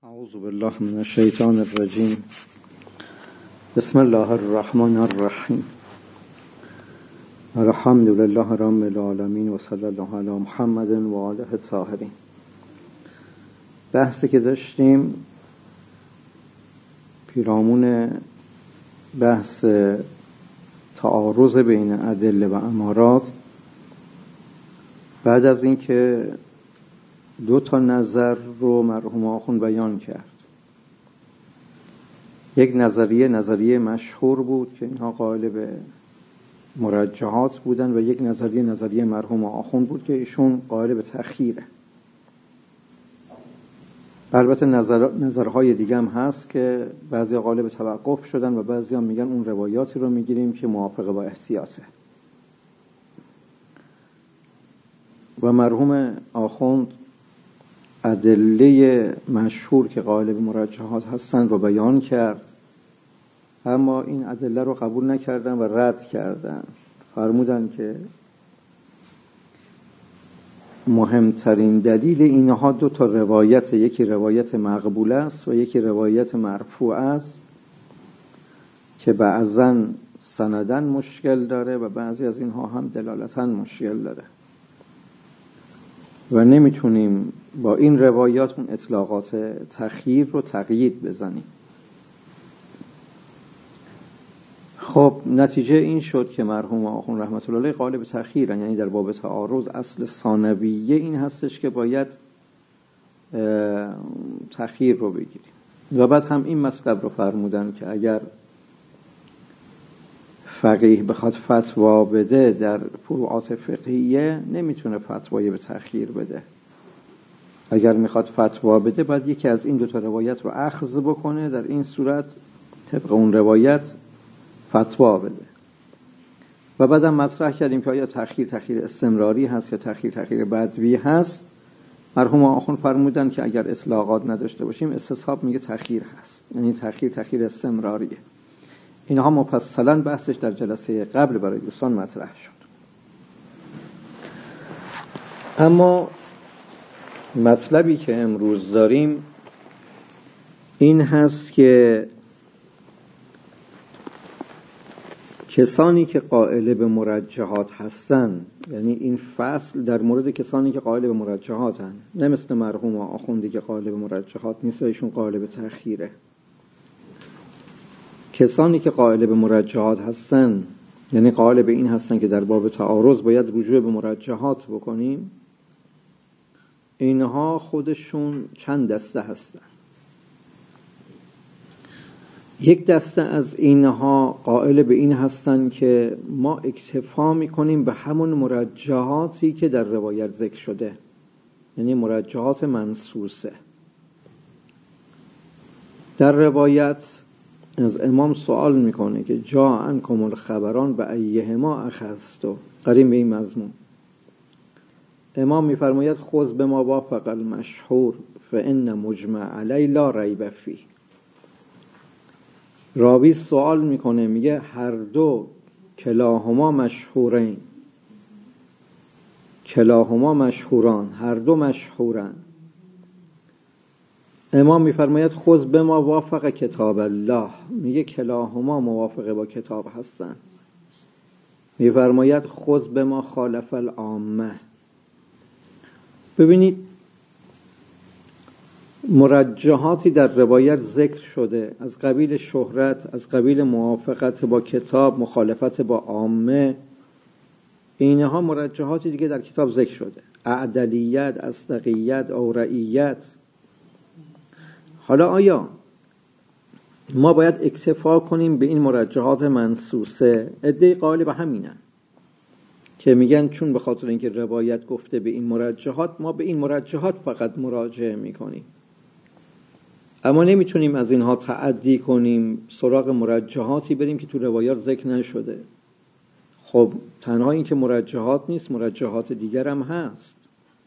اعوذ بالله من الشیطان الرجیم. بسم الله الرحمن الرحیم. الحمد لله رب العالمین و صلی الله علی محمد و آله الطاهرین. بحثی که داشتیم پیرامون بحث تعارض بین ادله و امارات، بعد از اینکه دو تا نظر رو مرحوم آخوند بیان کرد. یک نظریه مشهور بود که اینها قائل به مرجحات بودن و یک نظریه مرحوم آخوند بود که ایشون قائل به تأخیره. البته نظرهای دیگه هم هست که بعضی قائل به توقف شدن و بعضی هم میگن اون روایاتی رو میگیریم که موافق با احتیاطه. و مرحوم آخوند ادله مشهور که قائل به مرجحات هستند رو بیان کرد، اما این ادله رو قبول نکردن و رد کردن. فرمودن که مهمترین دلیل اینها دو تا روایت، یکی روایت مقبول است و یکی روایت مرفوع است که بعضاً سندن مشکل داره و بعضی از اینها هم دلالتاً مشکل داره و نمیتونیم با این روایات اون اطلاقات تخییر رو تقیید بزنیم. خب نتیجه این شد که مرحوم آخوند رحمت الله علیه قائل به تخییرن، یعنی در باب تعارض اصل ثانویه این هستش که باید تخییر رو بگیریم. و بعد هم این مطلب رو فرمودن که اگر فقیه بخواد فتوا بده در فروعات فقهیه نمیتونه فتوایی به تأخیر بده. اگر میخواد فتوا بده باید یکی از این دو تا روایت رو اخذ بکنه، در این صورت طبق اون روایت فتوا بده. و بعدم مطرح کردیم که آیا تأخیر استمراری هست یا تأخیر بدوی هست. مرحوم آخوند فرمودن که اگر اطلاقات نداشته باشیم استصحاب میگه تأخیر هست، یعنی تأخیر استمراریه. اینها مفصلا بحثش در جلسه قبل برای دوستان مطرح شد. اما مطلبی که امروز داریم این هست که کسانی که قائل به مرجحات هستن، یعنی این فصل در مورد کسانی که قائل به مرجحات هستن، نه مثل مرحوم آخوندی که قائل به مرجحات نیست، ایشون قائل به تأخیره. کسانی که قائل به مرجحات هستن، یعنی قائل به این هستن که در باب تعارض باید رجوع به مرجحات بکنیم، اینها خودشون چند دسته هستن. یک دسته از اینها قائل به این هستن که ما اکتفا میکنیم به همون مرجحاتی که در روایت ذکر شده، یعنی مرجحات منصوصه. در روایت از امام سوال میکنه که جا عنکم الخبران به ایهما اخذتو، قریم به این مضمون. امام میفرماید خذ بما وافق المشهور فان مجمع علی لا ریب فیه. راوی سوال میکنه، میگه هر دو کلاهما مشهورین، کلاهما مشهوران، هر دو مشهورن. امام میفرماید خذ بما وافق کتاب الله، میگه کلاهما موافقه با کتاب هستن. میفرماید خذ بما خالف العامه. ببینید مرجحاتی در روایت ذکر شده از قبیل شهرت، از قبیل موافقت با کتاب، مخالفت با عامه. اینها مرجحاتی دیگه در کتاب ذکر شده، اعدلیت، اصدقیت، اورعیت. حالا آیا ما باید اکتفا کنیم به این مرجحات منصوصه؟ عده‌ای قائل به همینن که میگن چون به خاطر اینکه روایت گفته به این مرجحات، ما به این مرجحات فقط مراجعه میکنیم، اما نمیتونیم از اینها تعدی کنیم سراغ مرجحاتی بریم که تو روایات ذکر نشده. خب تنها این که مرجحات نیست، مرجحات دیگر هم هست.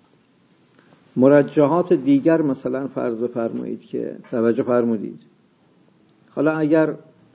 مرجحات دیگر مثلا فرض بفرمایید که توجه فرمودید، حالا اگر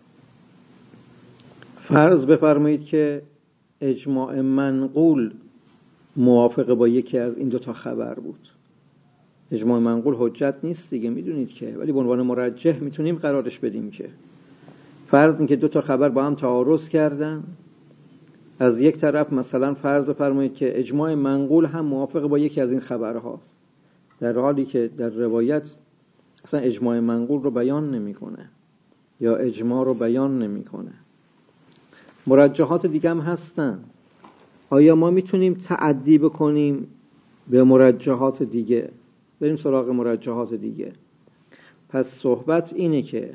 فرض بفرمایید که اجماع منقول موافق با یکی از این دو تا خبر بود، اجماع منقول حجت نیست دیگه، میدونید که، ولی به عنوان مرجح میتونیم قرارش بدیم که فرض این که دو تا خبر با هم تعارض کردن، از یک طرف مثلا فرض بفرمایید که اجماع منقول هم موافق با یکی از این خبرهاست، در حالی که در روایت اصلا اجماع منقول رو بیان نمیکنه یا اجماع رو بیان نمیکنه. مرجحات دیگه هم هستن. آیا ما میتونیم تعدی بکنیم به مرجحات دیگه، بریم سراغ مرجحات دیگه؟ پس صحبت اینه که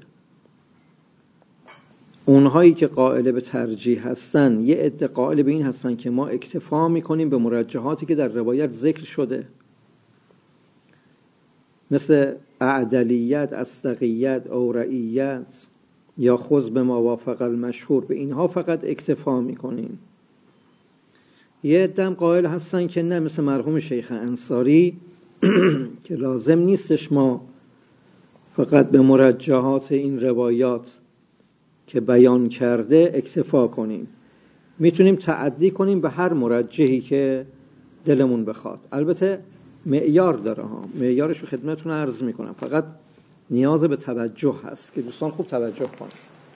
اونهایی که قائل به ترجیح هستن یه عده قائل به این هستن که ما اکتفا میکنیم به مرجحاتی که در روایت ذکر شده، مثل اعدلیت، اصدقیت، اورعیت یا خذ به ما وافق المشهور، به اینها فقط اکتفا میکنیم. یه عده قائل هستن که نه، مثل مرحوم شیخ انصاری که لازم نیستش ما فقط به مرجحات این روایات که بیان کرده اکتفا کنیم، میتونیم تعدی کنیم به هر مرجحی که دلمون بخواد. البته معیار داره ها، معیارش رو خدمتتون عرض میکنم، فقط نیاز به توجه هست که دوستان خوب توجه کنن.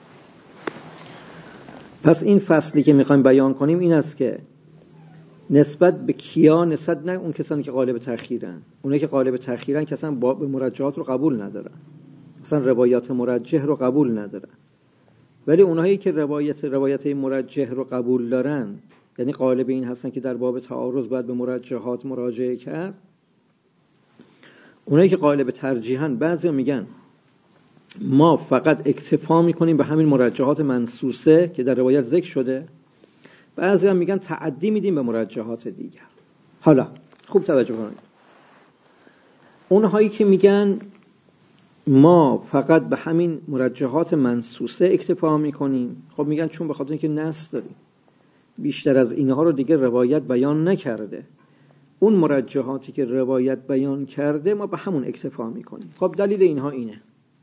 پس این فصلی که میخوایم بیان کنیم این است که نسبت به کیا، نسبت نه اون کسانی که قائل به تأخیرن، اونایی که قائل به تأخیرن که اصلا به مرجحات رو قبول ندارن، اصلا روایات مرجح رو قبول ندارن، ولی اونایی که روایت مرجح رو قبول دارن، یعنی قائل به این هستن که در باب تعارض باید به مرجحات مراجعه کرد، اونایی که قائل به ترجیحن، بعضی میگن ما فقط اکتفا میکنیم به همین مرجحات منصوصه که در روایت ذکر شده، بعضی هم میگن تعدی میدیم به مرجحات دیگر. حالا خوب توجه کنید، اونهایی که میگن ما فقط به همین مرجحات منصوصه اکتفا میکنیم، خب میگن چون به خاطر اینکه نص داریم، بیشتر از اینها رو دیگه روایت بیان نکرده، اون مرجحاتی که روایت بیان کرده ما به همون اکتفا میکنیم. خب دلیل اینها اینه.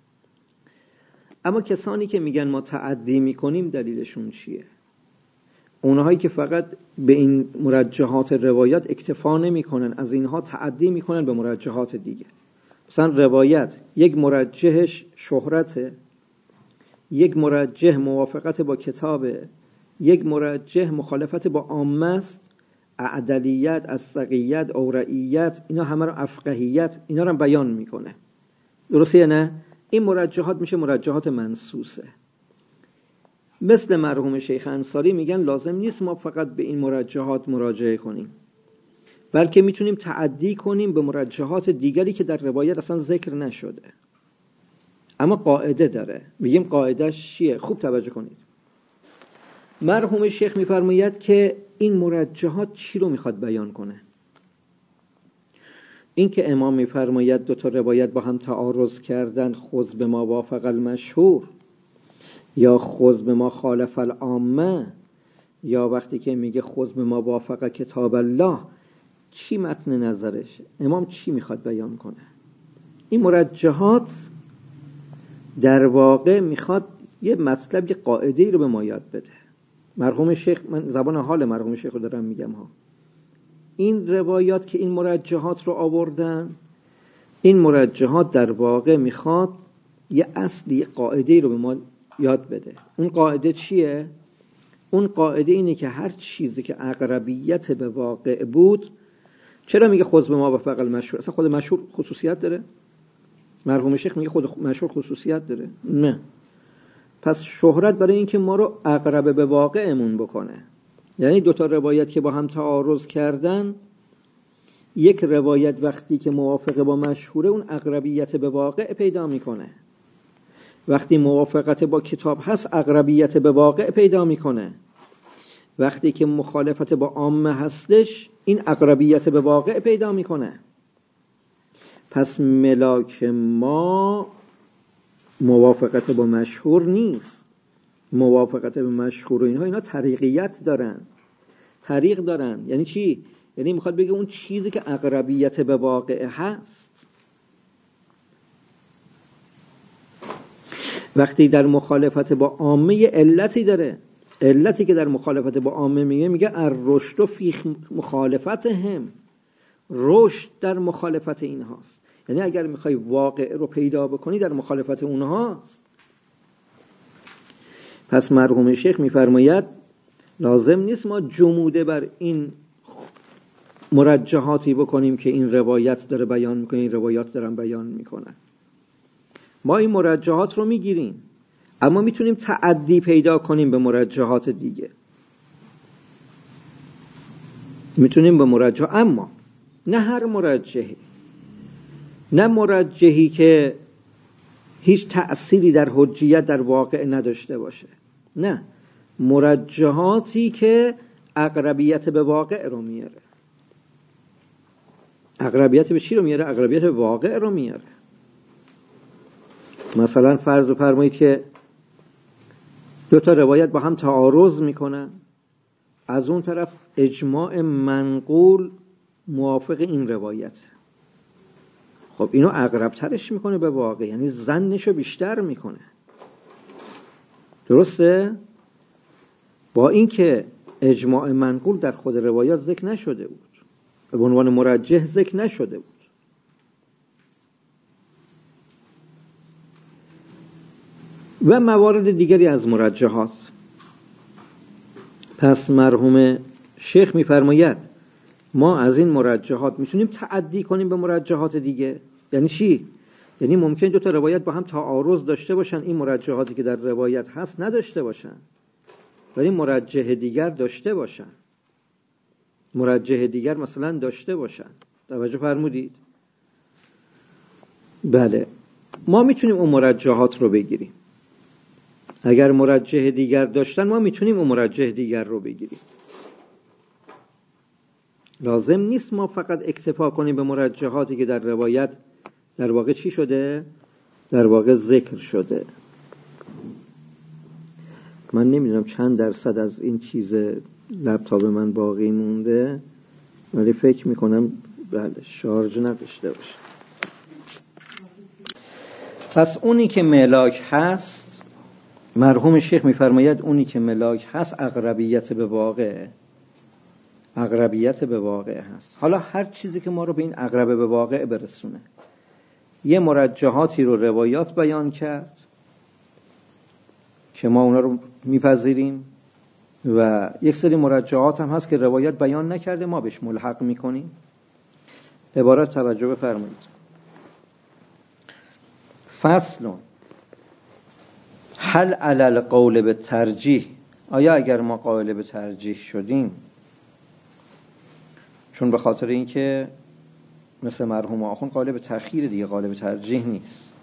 اما کسانی که میگن ما تعدی میکنیم دلیلشون چیه؟ اونهایی که فقط به این مرجحات روایت اکتفا نمیکنن، از اینها تعدی میکنن به مرجحات دیگه. مثلا روایت یک مرجحش شهرته، یک مرجح موافقت با کتابه، یک مرجح مخالفت با عامه است، اعدلیت، اصدقیت، اورعیت، اینا همه رو، افقهیت، اینا رو بیان میکنه. درسته نه؟ این مرجحات میشه مرجحات منصوصه. مثل مرحوم شیخ انصاری میگن لازم نیست ما فقط به این مرجحات مراجعه کنیم، بلکه میتونیم تعدی کنیم به مرجحات دیگری که در روایت اصلا ذکر نشده. اما قاعده داره، میگیم قاعدهش چیه؟ خوب توجه کنید. مرحوم شیخ میفرماید که این مرجحات چی رو میخواد بیان کنه؟ این که امام میفرماید دو تا روایت با هم تعارض کردن، خذ به ما وافق المشهور یا خذ به ما خالف العامه، یا وقتی که میگه خذ به ما وافق کتاب الله، چی متن نظرش؟ امام چی میخواد بیان کنه؟ این مرجحات در واقع میخواد یه مطلب، یه قاعده‌ای رو به ما یاد بده. مرحوم شیخ، من زبان حال مرحوم شیخ رو دارم میگم ها، این روایات که این مرجحات رو آوردن، این مرجحات در واقع میخواد یه اصلی، یه قاعده‌ای رو به ما یاد بده. اون قاعده چیه؟ اون قاعده اینه که هر چیزی که اقربیت به واقع بود، چرا میگه خذ به ما وافق المشهور؟ اصلا خود مشهور خصوصیت داره؟ مرحوم شیخ میگه خود مشهور خصوصیت داره؟ نه. پس شهرت برای اینکه ما رو اقرب به واقعمون بکنه، یعنی دو تا روایت که با هم تعارض کردن، یک روایت وقتی که موافقه با مشهوره اون اقربیت به واقع پیدا میکنه، وقتی موافقت با کتاب هست اقربیت به واقع پیدا میکنه، وقتی که مخالفت با عامه هستش این اقربیت به واقع پیدا میکنه. پس ملاک ما موافقت با مشهور نیست. موافقت با مشهور و اینا طریقیت دارن، طریق دارن. یعنی چی؟ یعنی میخواد بگه اون چیزی که اقربیت به واقع هست، وقتی در مخالفت با عامه علتی داره، علتی که در مخالفت با عامه میگه الرشد فی مخالفتهم، رشد در مخالفت اینهاست. یعنی اگر میخوای واقع رو پیدا بکنی در مخالفت اونهاست. پس مرحوم شیخ میفرماید لازم نیست ما جموده بر این مرجحاتی بکنیم که این روایت داره بیان میکنه، این روایات دارن بیان میکنن. ما این مرجحات رو میگیریم، اما میتونیم تعدی پیدا کنیم به مرجحات دیگه. میتونیم به مرجح، اما نه هر مرجحی، نه مرجحی که هیچ تأثیری در حجیت در واقع نداشته باشه، نه، مرجحاتی که اقربیت به واقع رو میاره. اقربیت به چی رو میاره؟ اقربیت به واقع رو میاره. مثلا فرض بفرمایید که دو تا روایت با هم تعارض میکنن، از اون طرف اجماع منقول موافق این روایت، خب اینو اقرب ترش میکنه به واقع، یعنی ظنشو بیشتر میکنه. درسته؟ با اینکه اجماع منقول در خود روایات ذکر نشده بود، به عنوان مرجح ذکر نشده بود. و موارد دیگری از مرجحات. پس مرحوم شیخ میفرماید ما از این مرجحات میتونیم تعدی کنیم به مرجحات دیگه. یعنی چی؟ یعنی ممکن دو تا روایت با هم تعارض داشته باشن، این مرجحاتی که در روایت هست نداشته باشن، ولی مرجح دیگر داشته باشن، مرجح دیگر مثلا داشته باشن. توجه فرمودید؟ بله، ما میتونیم اون مرجحات رو بگیریم. اگر مرجح دیگر داشتن ما میتونیم اون مرجح دیگر رو بگیریم. لازم نیست ما فقط اکتفا کنیم به مرجحاتی که در روایت در واقع چی شده؟ در واقع ذکر شده. من نمیدونم چند درصد از این چیز لپتاپ من باقی مونده، ولی فکر میکنم بله شارژ نداشته باشه. پس اونی که ملاک هست، مرحوم شیخ میفرماید اونی که ملاک هست اقربیت به واقع، اقربیت به واقع هست. حالا هر چیزی که ما رو به این اقرب به واقع برسونه، یه مرجحاتی رو روایات بیان کرد که ما اونا رو میپذیریم، و یک سری مرجحات هم هست که روایت بیان نکرده ما بهش ملحق میکنیم. عبارت توجه بفرمایید. فصل هل علی القول به ترجیح، آیا اگر ما قائل به ترجیح شدیم، چون به خاطر اینکه مثل مرحوم آخوند قائل به تأخیر دیگه، قائل به ترجیح نیست،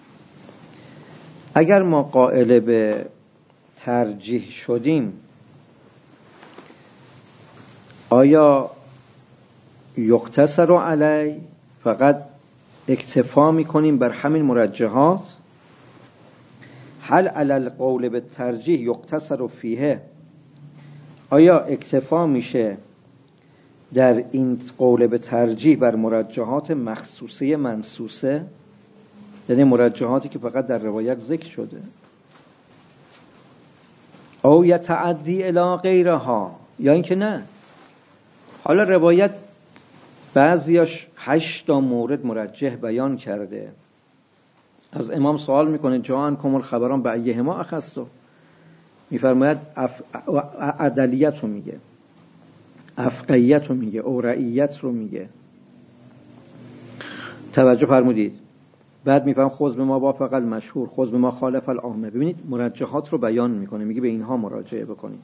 اگر ما قائل به ترجیح شدیم آیا یقتصر علی، فقط اکتفا میکنیم بر همین مرجحات؟ هل علی القول به ترجیح یقتصر فیه، آیا اکتفا میشه در این قول به ترجیح بر مرجحات مخصوصه منصوصه، یعنی مرجحاتی که فقط در روایت ذکر شده، او یتعدی الی غیرها، یا اینکه نه، حالا روایت بعضیاش 8 تا مورد مرجح بیان کرده، از امام سوال میکنه جان کمال خبران به ایهما اخستو، میفرماید عدلیت رو میگه، افقیت رو میگه، اورعیت رو میگه. توجه فرمودید؟ بعد میفهم خذ به ما وافق المشهور، خذ به ما خالف العامه. ببینید مرجحات رو بیان میکنه، میگه به اینها مراجعه بکنید.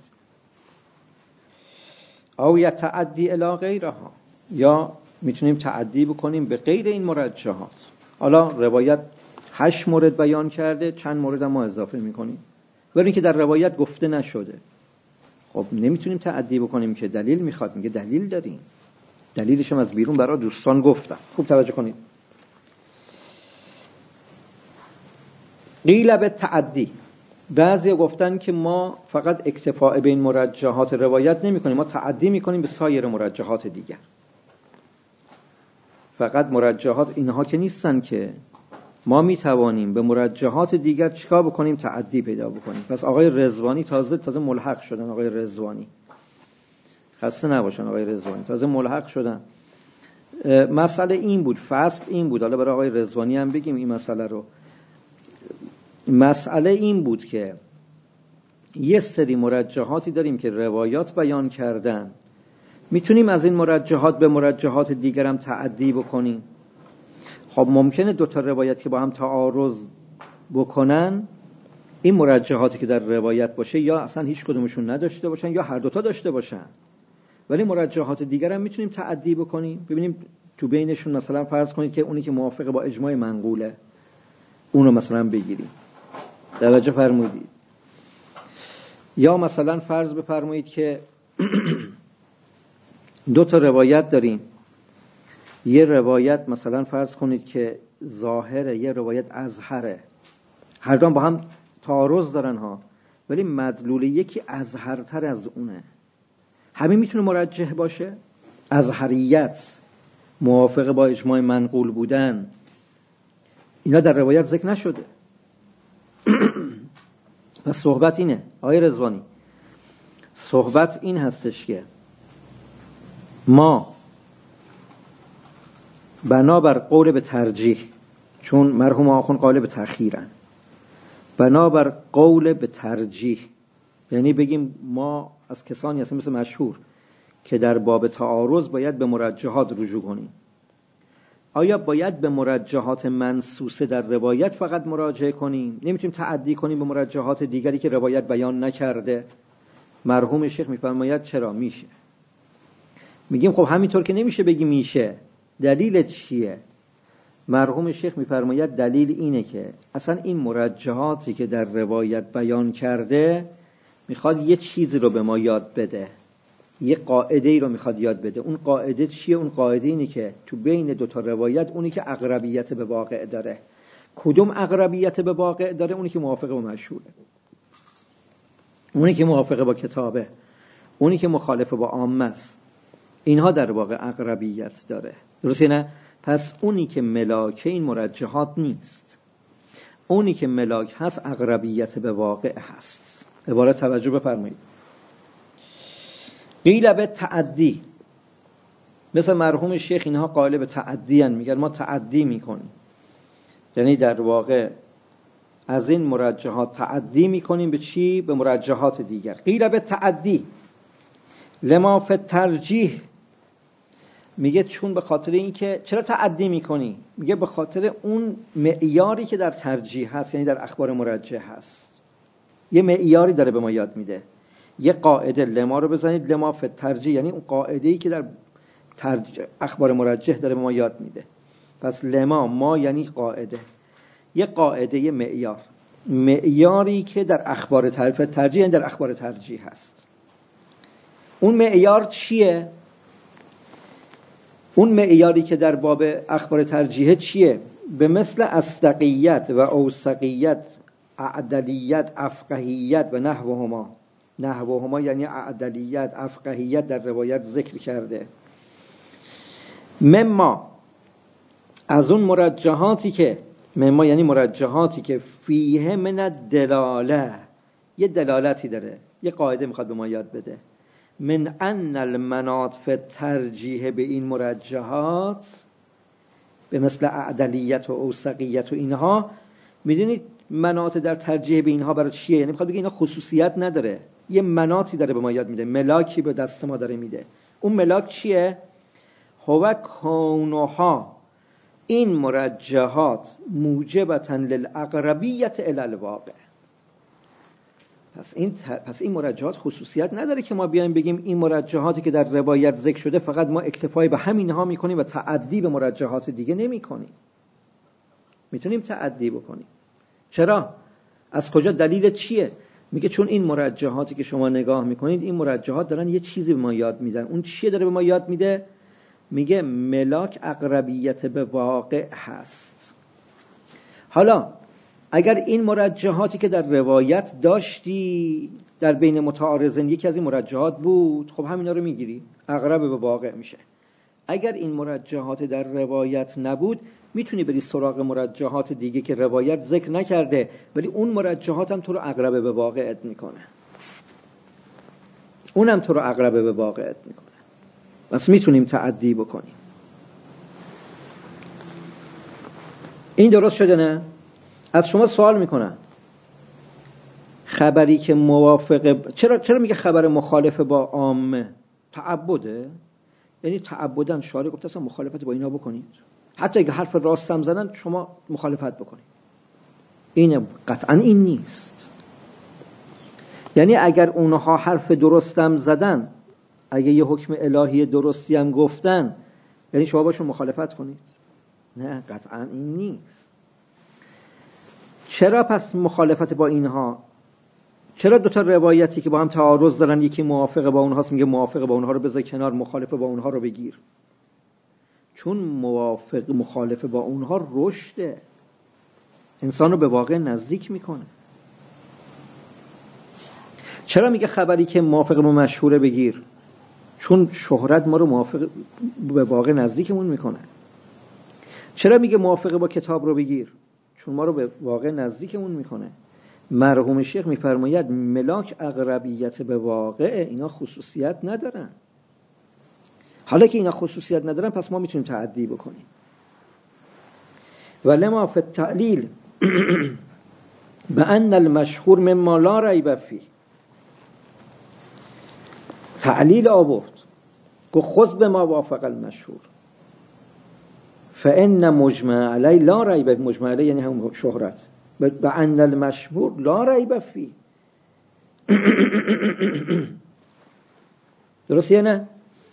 او یتعدی الی غیرها، یا میتونیم تعدی بکنیم به غیر این مرجحات. حالا روایت 8 مورد بیان کرده، چند مورد هم ما اضافه میکنیم، برای اینکه در روایت گفته نشده. خب نمیتونیم تعدی بکنیم که دلیل میخواد، میگه دلیل داریم، دلیلش هم از بیرون برای دوستان گفتم. خوب توجه کنید. قیل به تعدی، بعضی گفتن که ما فقط اکتفاء به این مرجحات روایت نمی کنیم، ما تعدی میکنیم به سایر مرجحات دیگر. فقط مرجحات اینها که نیستن که ما میتوانیم به مرجحات دیگر چیکار بکنیم؟ تعدی پیدا بکنیم. پس آقای رضوانی تازه ملحق شدن. آقای رضوانی خسته نباشن، آقای رضوانی تازه ملحق شدن مسئله این بود، فصل این بود، حالا برای آقای رضوانی هم بگیم این مسئله رو. مسئله این بود که یه سری مرجحاتی داریم که روایات بیان کردن، میتونیم از این مرجحات به مرجحات دیگر هم تعدی بکنیم. خب ممکنه دوتا روایت که با هم تعارض بکنن، این مرجحاتی که در روایت باشه یا اصلا هیچ کدومشون نداشته باشن یا هر دوتا داشته باشن، ولی مرجحات دیگر هم میتونیم تعدی بکنیم. ببینیم تو بینشون مثلا فرض کنید که اونی که موافق با اجماع منقوله اونو مثلا بگیریم، توجه فرمودید. یا مثلا فرض بفرمایید که دو تا روایت داریم، یه روایت مثلا فرض کنید که ظاهره، یه روایت اظهره، هر دو با هم تعارض دارن ها، ولی مدلول یکی اظهرتر از اونه، همین میتونه مرجح باشه. اظهریت، موافق با اجماع منقول بودن، اینا در روایت ذکر نشده. پس صحبت اینه آقای رضوانی، صحبت این هستش که ما بنابر قول به ترجیح، چون مرحوم آخوند قائل به تأخیرن، بنابر قول به ترجیح یعنی بگیم ما از کسانی هستیم مثل مشهور که در باب تعارض باید به مرجحات رجوع کنیم. آیا باید به مرجحات منصوصه در روایت فقط مراجعه کنیم؟ نمیتونیم تعدی کنیم به مرجحات دیگری که روایت بیان نکرده؟ مرحوم شیخ میفرماید چرا میشه. میگیم خب همینطور که نمیشه بگی میشه، دلیل چیه؟ مرحوم شیخ میفرماید دلیل اینه که اصلا این مرجحاتی که در روایت بیان کرده میخواد یه چیزی رو به ما یاد بده، یه قاعده ای رو میخواد یاد بده. اون قاعده چیه؟ اون قاعده اینه که تو بین دوتا روایت اونی که اقربیت به واقع داره. کدوم اقربیت به واقع داره؟ اونی که موافق با مشهوره، اونی که موافق با کتابه، اونی که مخالف با عامه است. اینها در واقع اقربیت داره، درسته نه؟ پس اونی که ملاک این مرجحات نیست، اونی که ملاک هست اقربیت به واقع هست. عبارت توجه بفرمایید. قیل به تعدی، مثل مرحوم شیخ اینها قائل به تعدی هن، میگن ما تعدی میکنیم، یعنی در واقع از این مرجحات تعدی میکنیم به چی؟ به مرجحات دیگر. قیل به تعدی لما فی ترجیح، میگه چون به خاطر این که چرا تعدی میکنی؟ میگه به خاطر اون معیاری که در ترجیح هست، یعنی در اخبار مرجح هست. یه معیاری داره به ما یاد میده. یه قاعده لما رو بزنید، لما فی ترجیح یعنی اون قاعده‌ای که در اخبار مرجح داره به ما یاد میده. پس لما ما یعنی قاعده، یه قاعده، یه معیار، معیاری که در اخبار ترجیح یعنی در اخبار ترجیح هست. اون معیار چیه؟ اون معیاری که در باب اخبار ترجیح چیه؟ به مثل اصدقیت و اوثقیت، اعدلیت، افقهیت و نحوهما. نحوهما یعنی اعدلیت، افقهیت در روایت ذکر کرده. مما، از اون مرجحاتی که، مما یعنی مرجحاتی که فیه من الدلاله، یه دلالتی داره، یه قاعده میخواد به ما یاد بده. من ان المناط فی الترجیح، به این مرجحات به مثل اعدلیت و اوثقیت و اینها، میدونید مناط در ترجیح به اینها برای چیه؟ یعنی میخواد بگه اینا خصوصیت نداره، یه مناطی داره به ما یاد میده، ملاکی به دست ما داره میده. اون ملاک چیه؟ هو کونها، این مرجحات موجبتن للاقربیت الی الواقع. پس این مرجحات خصوصیت نداره که ما بیایم بگیم این مرجحاتی که در روایت ذکر شده فقط ما اکتفای به همینها میکنیم و تعدی به مرجحات دیگه نمیکنیم. میتونیم تعدی بکنیم. چرا؟ از کجا؟ دلیل چیه؟ میگه چون این مرجحاتی که شما نگاه میکنید، این مرجحات دارن یه چیزی به ما یاد میدن. اون چیه داره به ما یاد میده؟ میگه ملاک اقربیت به واقع هست. حالا اگر این مرجحاتی که در روایت داشتی در بین متعارضین یکی از این مرجحات بود، خب همینا رو میگیری، اقرب به واقع میشه. اگر این مرجحات در روایت نبود، میتونی بری سراغ مرجحات دیگه که روایت ذکر نکرده، ولی اون مرجحات هم تو رو اقرب به واقعت میکنه، اونم تو رو اقرب به واقعت میکنه. پس میتونیم تعدی بکنیم. این درست شده نه؟ از شما سوال میکنم خبری که موافقه چرا میگه خبر مخالف با عامه؟ تعبده؟ یعنی تعبداً شارع گفته اصلا مخالفت با اینا بکنید، حتی اگه حرف راستم زدن شما مخالفت بکنید. این قطعاً این نیست. یعنی اگر اونها حرف درستم زدن، اگه یه حکم الهی درستی هم گفتن، یعنی شما باشون مخالفت کنید؟ نه، قطعاً این نیست. چرا پس مخالفت با اینها؟ چرا دوتا روایتی که با هم تعارض دارن، یکی موافقه با اونهاست میگه موافقه با اونها رو بذار کنار، مخالفه با اونها رو بگیر؟ چون مخالفه با اونها رشده، انسان رو به واقع نزدیک میکنه. چرا میگه خبری که موافقه با مشهوره بگیر؟ چون شهرت ما رو موافق به واقع نزدیکمون میکنه. چرا میگه موافقه با کتاب رو بگیر؟ چون ما رو به واقع نزدیکمون میکنه. مرحوم شیخ میفرماید ملاک اقربیت به واقع، اینا خصوصیت ندارن. حالا که اینا خصوصیت ندارن پس ما میتونیم تعدی بکنیم. ولما فی التعلیل بأن المشهور مما لا ریب فیه، تعلیل آورد گفت خذ بما وافق المشهور فإن مجمع علی لا ریب، مجمع علی یعنی هم شهرت، بأن المشهور لا ریب فیه. درسته نه؟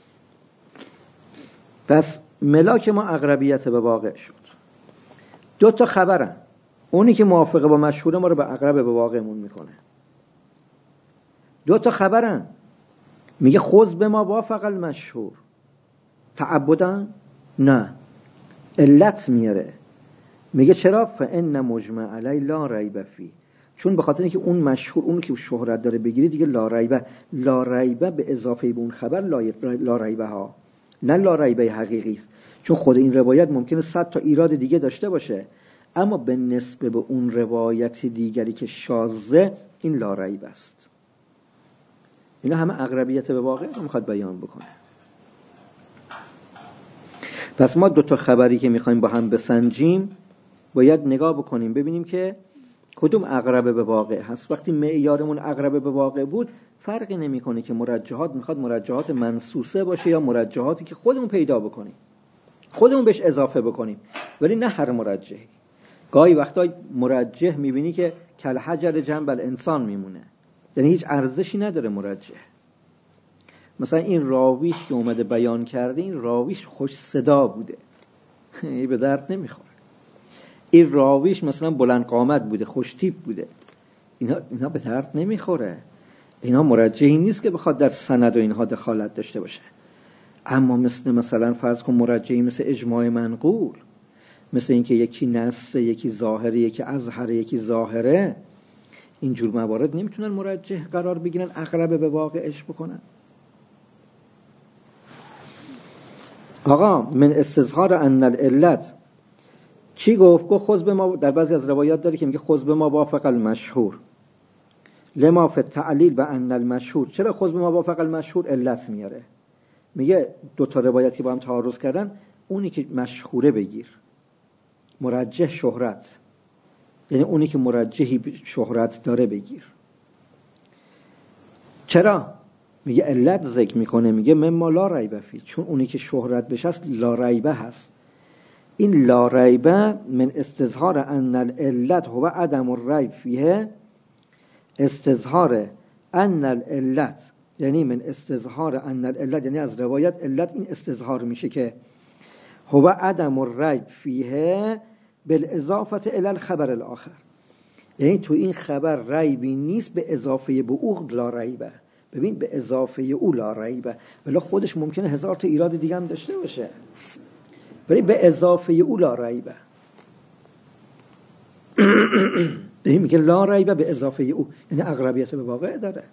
پس ملاک ما اقربیت به واقع شد. دو تا خبرن، اونی که موافقه با مشهوره ما رو به اقرب به واقعمون میکنه. دو تا خبرن، میگه خذ به ما وافق المشهور، تعبدن؟ نه، علت میاره. میگه چرا؟ فإن مجمع علی لا ریب فیه، چون به خاطر اینکه اون مشهور، اون که شهرت داره بگیری دیگه لا ریبه به اضافه به اون خبر لا ریبه ها، نه لا ریبه حقیقی است. چون خود این روایت ممکنه 100 تا ایراد دیگه داشته باشه، اما به نسبه به اون روایت دیگری که شاذه این لا ریبه است. اینا همه اقربیت به واقع رو میخواد بیان بکنه. پس ما دو تا خبری که میخوایم با هم بسنجیم باید نگاه بکنیم ببینیم که کدوم اقرب به واقع هست. وقتی معیارمون اقرب به واقع بود فرقی نمیکنه که مرجحات میخواد مرجحات منصوصه باشه یا مرجحاتی که خودمون پیدا بکنیم، خودمون بهش اضافه بکنیم، ولی نه هر مرجحی. گاهی وقتا مرجح میبینی که کل حجر جنب الانسان میمونه، یعنی هیچ ارزشی نداره مرجح. مثلا این راویش که اومده بیان کرده، این راویش خوش صدا بوده، این به درد نمیخوره. این راویش مثلا بلند قامت بوده، خوش تیپ بوده، اینا به درد نمیخوره. اینا مرجحی نیست که بخواد در سند و اینها دخالت داشته باشه. اما مثلا فرض کن مرجحی مثل اجماع منقول، مثل اینکه یکی نص، یکی ظاهره، یکی اظهره، یکی ظاهره، اینجور موارد نمیتونن مرجح قرار بگیرن، اقرب به واقعش بکنن. آقا من استظهار ان العلت چی گفت؟ خذ به ما، در بعضی از روایات داره که میگه خذ به ما وافق المشهور لما فی التعلیل بأن المشهور. چرا خذ به ما وافق المشهور؟ علت میاره. میگه دو تا روایت که با هم تعارض کردن، اونی که مشهوره بگیر، مرجح شهرت، یعنی اونی که مرجحی شهرت داره بگیر. چرا؟ میگه علت ذکر میکنه، میگه مما لا ریب فیه، چون اونی که شهرت بشه است لا ریبه هست. این لا ریبه من استظهار ان العلت هو عدم الریب فیه، استظهار ان العلت یعنی من استظهار ان العلت، یعنی از روایت علت این استظهار میشه که هو عدم الریب فیه بالاضافه الی الخبر الاخر، یعنی تو این خبر ریبی نیست به اضافه به او لا ریبه. ببین به اضافه او لا ریبه، ولی خودش ممکنه 1000 تا ایراد دیگه هم داشته باشه، ولی به اضافه او لا ریبه. این میگه لا ریبه به اضافه او، یعنی اقربیت به واقع داره.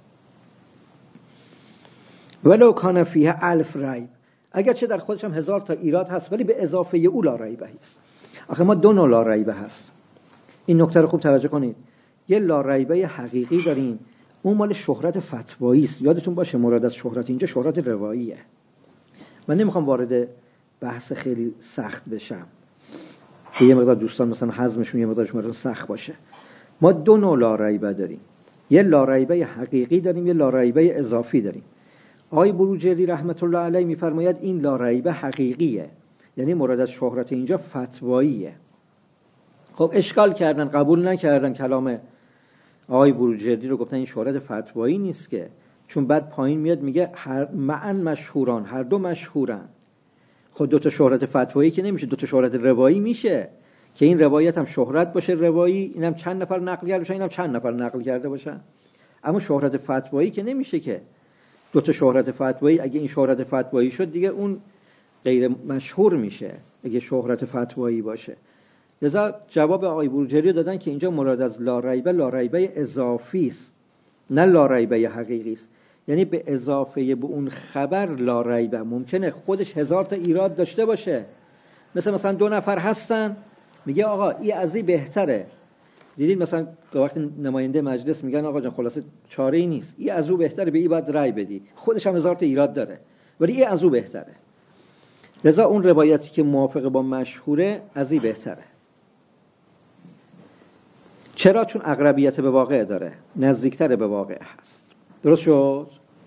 ولو کان فیه 1000 ریب، اگرچه در خودش هم 1000 تا ایراد هست، ولی به اضافه او لا ریبه است. آخه ما دو نوع لا ریبه هست، این نکته رو خوب توجه کنید. یه لا ریبه حقیقی داریم، اون مال شهرت فتوایی است. یادتون باشه مراد از شهرت اینجا شهرت رواییه. من نمیخوام وارد بحث خیلی سخت بشم. که یه مقدار دوستان مثلا هضمشون یه مقدارش سخت باشه. ما دو نوع لاریبه داریم، یه لاریبه حقیقی داریم، یه لاریبه اضافی داریم. آقای بروجردی رحمت الله علیه میفرماید این لاریبه حقیقیه، یعنی مراد از شهرت اینجا فتواییه. خب اشکال کردن، قبول نکردن کلام آقای بروجردی رو، گفتن این شهرت فتوایی نیست که، چون بعد پایین میاد میگه معن مشهوران، هر دو مشهورن. خود دو تا شهرت فتوایی که نمیشه، دو تا شهرت روایی میشه که این روایت هم شهرت باشه روایی، اینم چند نفر نقل کرده باشن، اینم چند نفر نقل کرده باشن. اما شهرت فتوایی که نمیشه که دو تا شهرت فتوایی، اگه این شهرت فتوایی شد دیگه اون غیر مشهور میشه اگه شهرت فتوایی باشه. لذا جواب آقای بروجردی دادن که اینجا مراد از لاریبه اضافی است، نه لاریبه حقیقی است. یعنی به اضافه به اون خبر لاریبه ممکنه خودش 1000 تا ایراد داشته باشه. مثلا 2 نفر هستن، میگه آقا این از این بهتره. دیدید مثلا وقتی نماینده مجلس میگن آقا جان خلاصه چاره ای نیست، این از او بهتره، به این باید رأی بدی، خودش هم 1000 تا ایراد داره ولی این از او بهتره. لذا اون روایتی که موافق با مشهوره از این بهتره. چرا؟ چون اقربیت به واقع داره، نزدیکتر به واقع هست. درست شد؟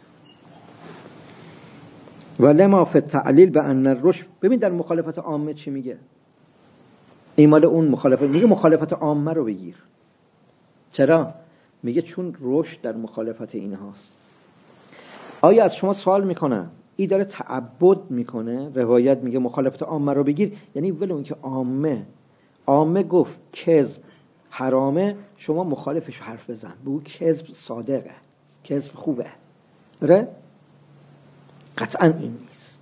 ولما فی التعلیل بان الرشد. ببین در مخالفت عامه چی میگه؟ این مال اون مخالفت، میگه مخالفت عامه رو بگیر. چرا؟ میگه چون رشد در مخالفت اینهاست. آیا از شما سوال میکنم این داره تعبد میکنه؟ روایت میگه مخالفت عامه رو بگیر، یعنی ولو اینکه عامه گفت کذب حرامه، شما مخالفش حرف بزن، بگو کذب صادقه، کذب خوبه. آره؟ قطعا این نیست.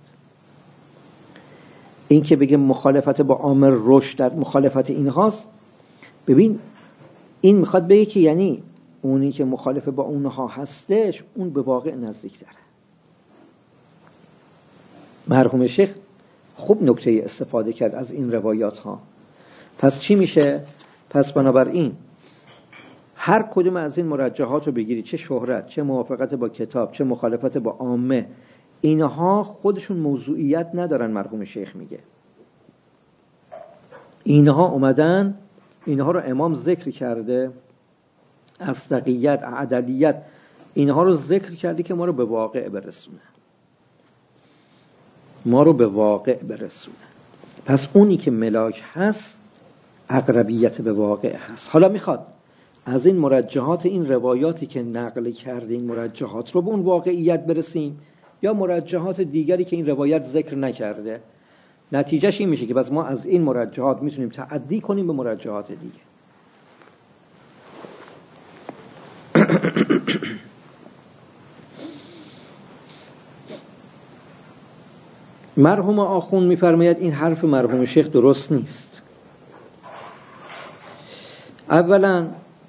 این که بگه مخالفت با عامه رشد در مخالفت اینهاست، ببین این میخواد بگه که یعنی اونی که مخالف با اونها هستش اون به واقع نزدیک داره. مرحوم شیخ خوب نکته استفاده کرد از این روایات ها. پس چی میشه؟ پس بنابراین هر کدوم از این مرجحات رو بگیری، چه شهرت، چه موافقت با کتاب، چه مخالفت با عامه، اینها خودشون موضوعیت ندارن. مرحوم شیخ میگه اینها اومدن، اینها رو امام ذکر کرده، اصدقیت، عدلیت، اینها رو ذکر کرده که ما رو به واقع برسونه، ما رو به واقع برسونه. پس اونی که ملاک هست اقربیت به واقع هست. حالا میخواد از این مرجحات، این روایاتی که نقل کرده این مرجحات رو به اون واقعیت برسیم، یا مرجحات دیگری که این روایت ذکر نکرده. نتیجهش این میشه که بس ما از این مرجحات میتونیم تعدی کنیم به مرجحات دیگه. مرحوم آخوند میفرماید این حرف مرحوم شیخ درست نیست. اولا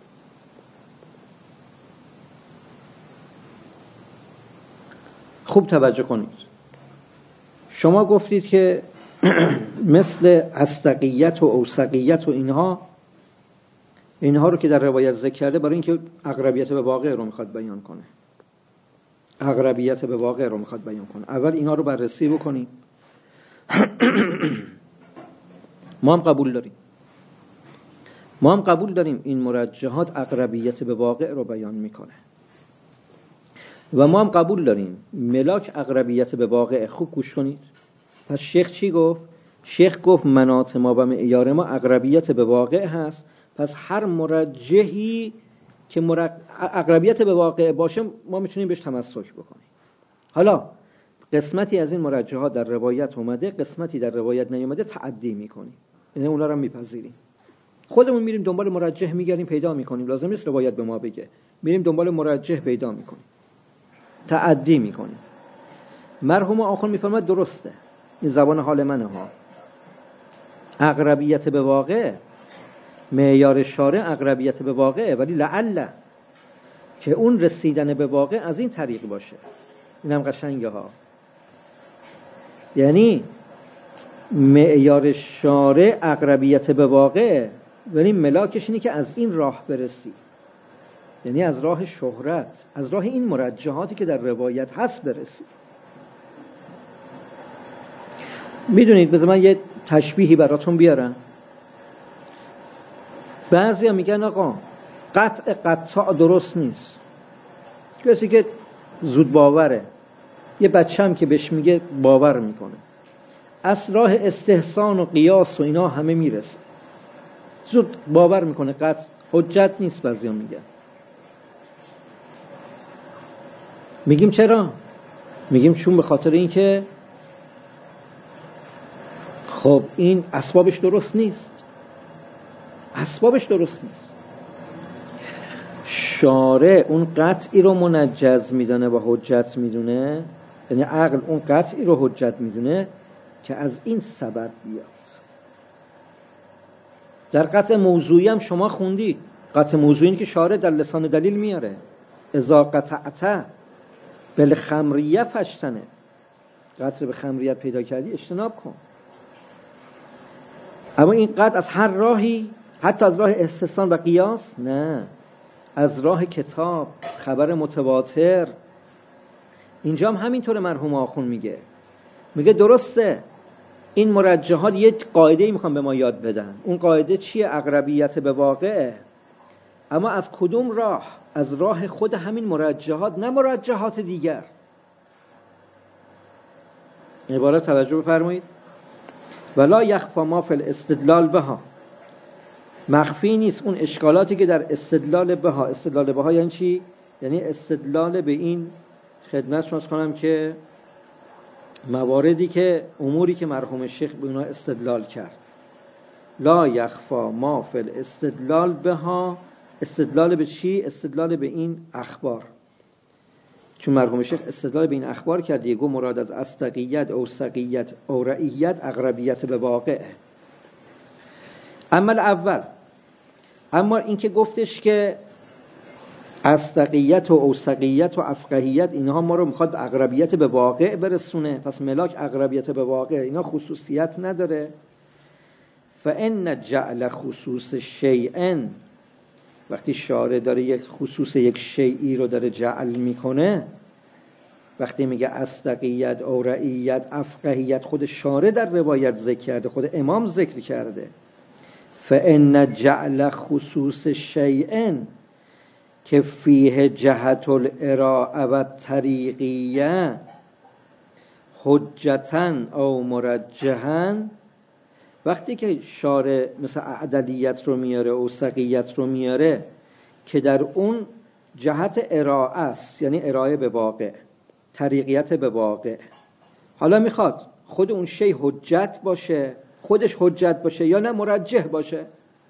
خوب توجه کنید، شما گفتید که مثل اصدقیت و اوثقیت و اینها رو که در روایت ذکر کرده برای اینکه اقربیت به واقع رو میخواد بیان کنه، اقربیت به واقع رو میخواد بیان کنه. اول اینا رو بررسی بکنیم. ما هم قبول داریم این مرجحات اقربیت به واقع رو بیان میکنه و ما هم قبول داریم ملاک اقربیت به واقع. خوب گوش کنید. پس شیخ چی گفت؟ شیخ گفت مناط ما و معیار ما اقربیت به واقع هست. پس هر مرجحی که اقربیت به واقع باشه ما میتونیم بهش تمسک بکنیم. حالا قسمتی از این مرجحات در روایت اومده، قسمتی در روایت نیومده، تعدی میکنیم، یعنی اونا رو میپذیریم. خودمون میریم دنبال مرجح میگردیم، پیدا میکنیم، لازم نیست روایت به ما بگه، میریم دنبال مرجح پیدا میکنیم، تعدی میکنیم. مرحوم آخوند میفرماید درسته، این زبان حال منه ها. اقربیت به واقع معیار شارع اقربیت به واقع، ولی لعل که اون رسیدن به واقع از این طریق باشه. اینم قشنگه ها. یعنی معیار شارع اقربیت به واقع، ولی ملاکش اینه که از این راه برسی، یعنی از راه شهرت، از راه این مرجحاتی که در روایت هست برسی. میدونید بذار من یه تشبیهی براتون بیارم. بعضی ها میگن آقا قطع قطاع درست نیست. کسی که زود باوره، یه بچه هم که بهش میگه باور میکنه، از راه استحسان و قیاس و اینا همه میرسه، زود باور میکنه، قطع حجت نیست. بعضی ها میگیم چرا؟ میگیم چون به خاطر این که خب این اسبابش درست نیست. شارع اون قطعی رو منجز میدونه و حجت میدونه، یعنی عقل اون قطعی رو حجت میدونه که از این سبب بیاد. در قطع موضوعی هم شما خوندید، قطع موضوعی که شارع در لسان دلیل میاره، اذا قطعت بالخمریه فشتنه، قطع به خمریت پیدا کردی اجتناب کن. اما این قطع از هر راهی، حتی از راه استحسان و قیاس نه، از راه کتاب، خبر متواتر. اینجا هم همینطور مرحوم آخوند میگه درسته این مرجحات یک قاعده‌ای میخوان به ما یاد بدن. اون قاعده چیه؟ اقربیت به واقعه. اما از کدوم راه؟ از راه خود همین مرجحات، نه مرجحات دیگر. عبارت توجه بفرمایید. ولا یخفی ما فی الاستدلال بها، مخفی نیست اون اشکالاتی که در استدلال بها. استدلال بها یعنی چی؟ یعنی استدلال به این خدمت شما کنم که مواردی که اموری که مرحوم شیخ به اونها استدلال کرد. لا یخفی ما فی الاستدلال بها، استدلال به چی؟ استدلال به این اخبار. چون مرحوم شیخ استدلال به این اخبار کرد، یگو مراد از اصدقیت، اوثقیت، اورعیت، اقربیت به واقع. اما اول، اما این که گفتش که اصدقیت و اوثقیت و افقهیت اینها ما رو میخواد اقربیت به واقع برسونه، پس ملاک اقربیت به واقع اینا خصوصیت نداره. فان جعل خصوص شیء، وقتی شارع داره یک خصوص یک شیئی رو داره جعل میکنه، وقتی میگه اصدقیت، اورعیت، افقهیت، خود شارع در روایت ذکر کرده، خود امام ذکر کرده. فان جعل خصوص شیء که فیه جهت الارائه و طریقیه حجتاً او مرجحاً، وقتی که شارع مثل عدلیت رو میاره، اوثقیت رو میاره که در اون جهت ارائه است، یعنی ارائه به واقع، طریقیت به واقع، حالا میخواد خود اون شی حجت باشه، خودش حجت باشه یا نه مرجح باشه.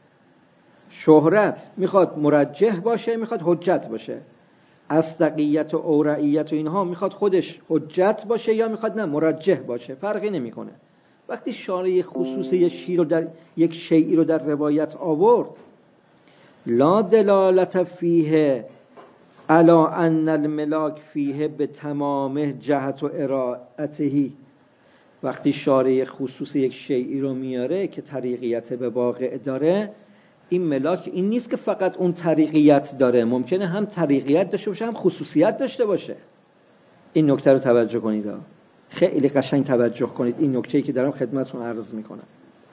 شهرت میخواد مرجح باشه، میخواد حجت باشه. اصدقیت و اورعیت و اینها میخواد خودش حجت باشه یا میخواد نه مرجح باشه، فرقی نمیکنه. وقتی شارع خصوص یک شیئی رو در روایت آورد، لا دلالت فیه علی ان الملاک فیه به تمام جهت و ارائته، وقتی شارع خصوص یک شیئی رو میاره که طریقیت به واقع داره، این ملاک این نیست که فقط اون طریقیت داره، ممکنه هم طریقیت داشته باشه هم خصوصیت داشته باشه. این نکته رو توجه کنید، خیلی قشنگ توجه کنید این نکته‌ای که دارم خدمتتون عرض میکنم.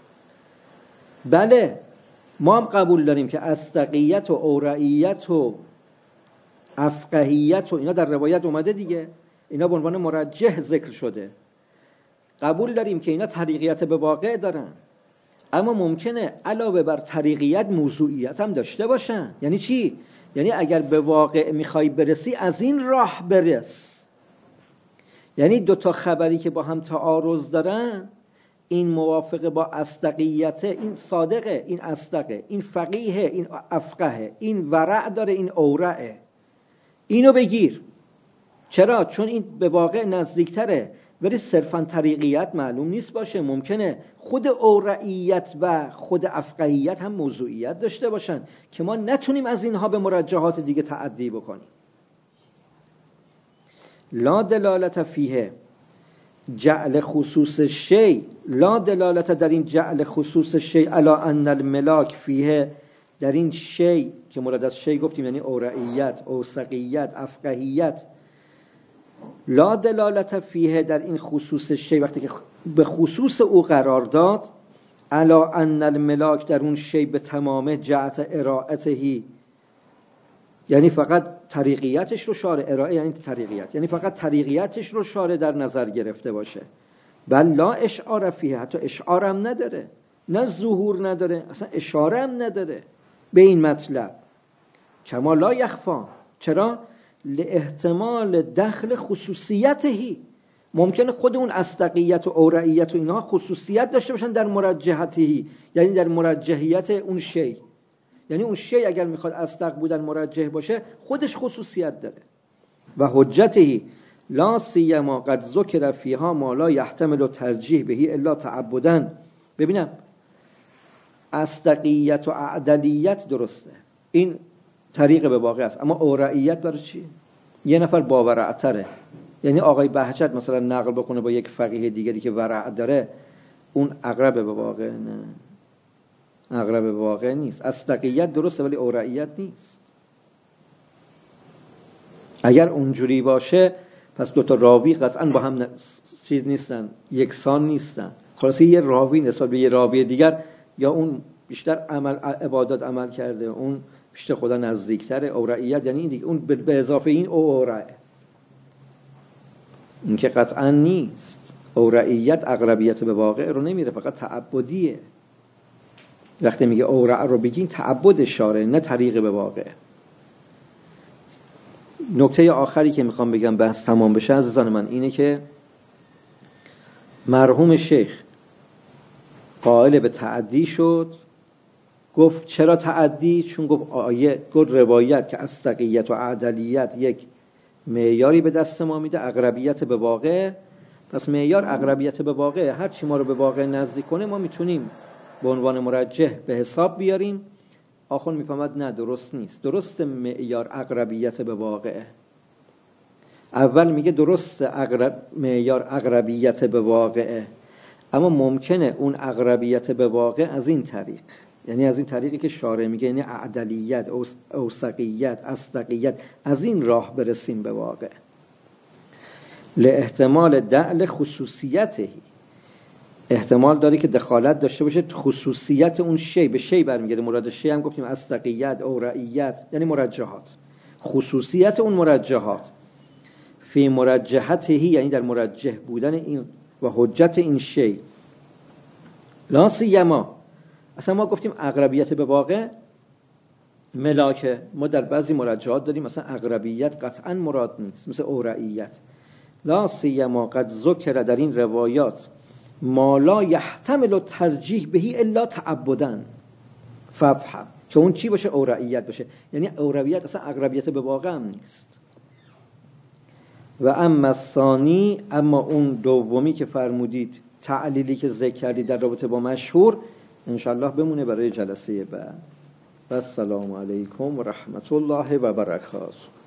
بله ما هم قبول داریم که اصدقیت و اورعیت و افقهیت و اینا در روایت اومده دیگه، اینا به عنوان مرجح ذکر شده. قبول داریم که اینا طریقیت به واقع دارن، اما ممکنه علاوه بر طریقیت موضوعیت هم داشته باشن. یعنی چی؟ یعنی اگر به واقع میخوای برسی از این راه برس. یعنی دوتا خبری که با هم تعارض دارن، این موافق با اصدقیت، این صادقه، این اصدقه، این فقیه، این افقه، این ورع داره، این اورعه، اینو بگیر. چرا؟ چون این به واقع نزدیکتره. ولی صرفاً طریقیت معلوم نیست باشه، ممکنه خود اورعیت و خود افقهیت هم موضوعیت داشته باشن که ما نتونیم از اینها به مرجحات دیگه تعدی بکنیم. لا دلالت فیه جعل خصوص شی، لا دلالت در این جعل خصوص شی علی ان الملاک فیه، در این شی که مراد از شی گفتیم یعنی اورعیت، اوثقیت، افقهیت، لا دلالت فیه در این خصوص شی، وقتی که به خصوص او قرار داد، الا ان الملاک در اون شی به تمام جهت ارائته، یعنی فقط طریقیتش رو شارع، ارائه یعنی طریقیت، یعنی فقط طریقیتش رو شارع در نظر گرفته باشه. بل لا اشعار فیه، حتی اشعار هم نداره، نه ظهور نداره، اصلا اشاره هم نداره به این مطلب. کما لا یخفا، چرا؟ لاحتمال دخل خصوصیتهی، ممکنه خود اون اصدقیت و اورعیت و اینها خصوصیت داشته باشن در مرجحتهی، یعنی در مرجحیت اون شی. یعنی اون شی اگر میخواد اصدق بودن مرجح باشه خودش خصوصیت داره. و حجتهی لا سیما قد ذکر فیها ما لا یحتمل ترجیح بهی الا تعبدن. ببینم اصدقیت و اعدلیت درسته، این طریق به واقع است، اما اورعیت برای چی؟ یه نفر با ورعتره، یعنی آقای بهجت مثلا نقل بکنه با یک فقیه دیگری که ورع داره، اون اقرب به واقع؟ نه، اقرب به واقع نیست. اصدقیت درسته ولی اورعیت نیست. اگر اونجوری باشه پس دوتا راوی قطعا با هم چیز نیستن، یکسان نیستن. خلاصه یه راوی نسبت به یه راوی دیگر، یا اون بیشتر عبادات عمل کرده، اون بیشتر خدا نزدیکتره. اورعیت یعنی این دیگه، اون به اضافه این اورع، این که قطعا نیست. اورعیت اقربیت به واقع رو نمیره، فقط تعبدیه. وقتی میگه اورع رو بگین تعبد اشاره، نه طریق به واقع. نکته آخری که میخوام بگم بحث تمام بشه عزیزان من اینه که مرحوم شیخ قائل به تعدی شد. گفت چرا تعدی؟ چون گفت آیه، گفت روایت که اصدقیت و عدلیت یک معیاری به دست ما میده، اقربیت به واقع. پس معیار اقربیت به واقع، هر چی ما رو به واقع نزدیک کنه ما میتونیم به عنوان مرجح به حساب بیاریم. آخون میفهمد نه درست نیست. درست معیار اقربیت به واقع. اول میگه درست معیار اقربیت به واقع، اما ممکنه اون اقربیت به واقع از این طریق، یعنی از این طریقی که شارع میگه، یعنی عدلیت، اوثقیت، اصدقیت، از این راه برسیم به واقع. لاحتمال دعل خصوصیته، احتمال داره که دخالت داشته باشه خصوصیت اون شی، به شی برمیگرده. مراد شی هم گفتیم اصدقیت، اورعیت، یعنی مرجحات، خصوصیت اون مرجحات. فی مرجحته، یعنی در مرجح بودن این و حجت این شی. لا سیما، اصلا ما گفتیم اقربیت به واقع ملاکه، ما در بعضی مرجحات داریم مثلا اقربیت قطعا مراد نیست، مثل اورعیت. لا سیما قد ذکر، در این روایات، ما لا یحتمل ترجیح بهی الا تعبدن ففهم، که اون چی باشه؟ اورعیت باشه. یعنی اورعیت اصلا اقربیت به واقع هم نیست. و اما الثانی، اما اون دومی که فرمودید، تعلیلی که ذکر کردید در رابطه با مشهور، انشالله بمونه برای جلسه بعد. و السلام علیکم و رحمت الله و برکاته.